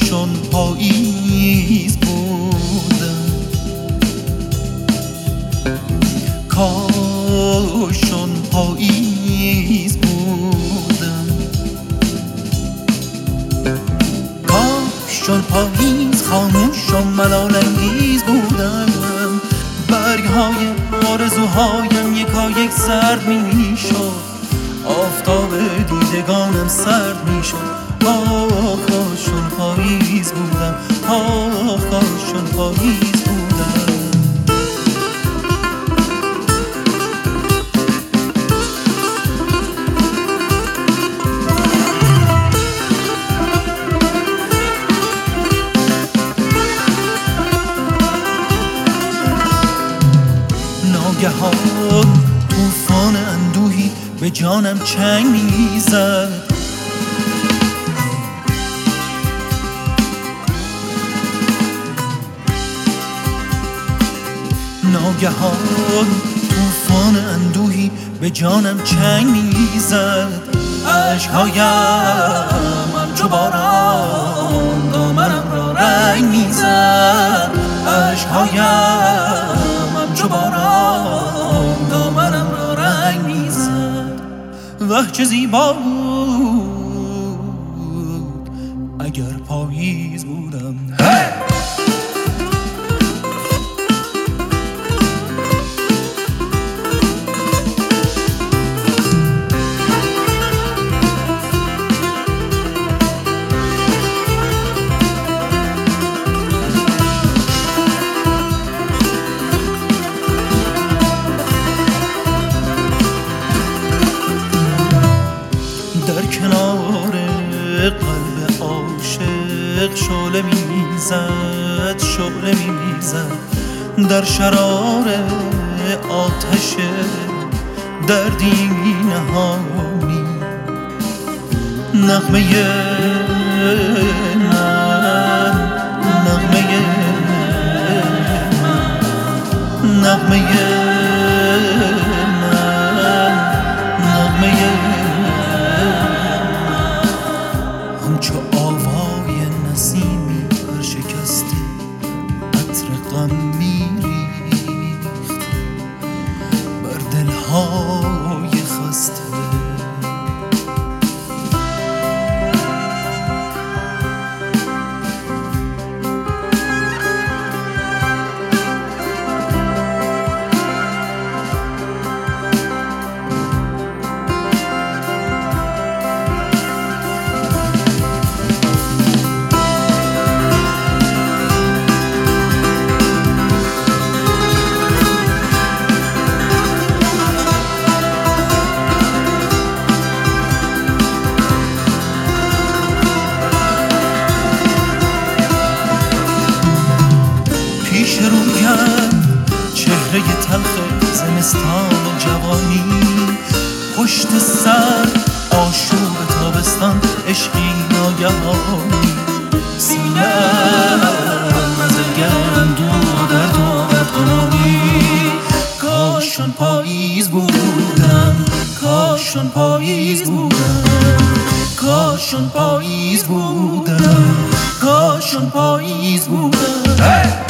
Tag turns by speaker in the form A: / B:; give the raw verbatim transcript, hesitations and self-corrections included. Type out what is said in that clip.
A: کاشون پاییز بودم، کاشون پاییز بودم، کاشون پاییز خاموش و ملال انگیز بودم. برگ های آرزوهایم یکا یک زرد می شد، آفتاب دیدگانم سرد می شد. آه کاشون پاییز بودم، آه کاشون پاییز بودم. ناگهان طوفان اندوهی به جانم چنگ میزد، ناگهان طوفان اندوهی به جانم چنگ میزد. عشقهایم همچو باران دامنم را رنگ میزد، عشقهایم همچو باران دامنم را رنگ میزد. وه چه زیبا بود اگر پاییز بودم. در کنار قلب عاشق شعله میزد، شعله میزد در شرار آتش دردی نهانی. نغمه من، نغمه من، نغمه من، نغمه همچو آوای نسیمی برشکسته عطر غم میریخت بر دلهای خسته. پیش رویم چهره تلخ زمستان و جوانی، پشت سر آشوب تابستان عشقی ناگهانی. سینه‌ام نزدگرم دو درد و بدگمانی. کاشون پاییز بودم، کاشون پاییز بودم، کاشون پاییز بودم، کاشون پاییز بودم.